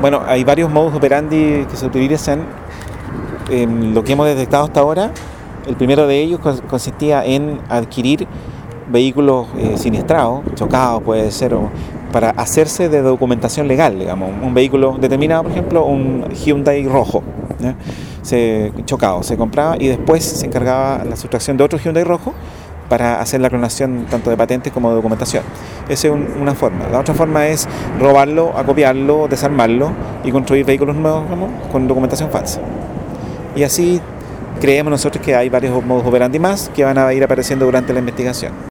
Bueno, hay varios modus operandi que se utilizan. En lo que hemos detectado hasta ahora, el primero de ellos consistía en adquirir vehículos siniestrados, chocados puede ser, para hacerse de documentación legal, digamos. Un vehículo determinado, por ejemplo, un Hyundai rojo, ¿ya? Chocado, se compraba y después se encargaba la sustracción de otro Hyundai rojo para hacer la clonación tanto de patentes como de documentación. Esa es una forma. La otra forma es robarlo, acopiarlo, desarmarlo y construir vehículos nuevos, ¿no?, con documentación falsa. Y así creemos nosotros que hay varios modus operandi más que van a ir apareciendo durante la investigación.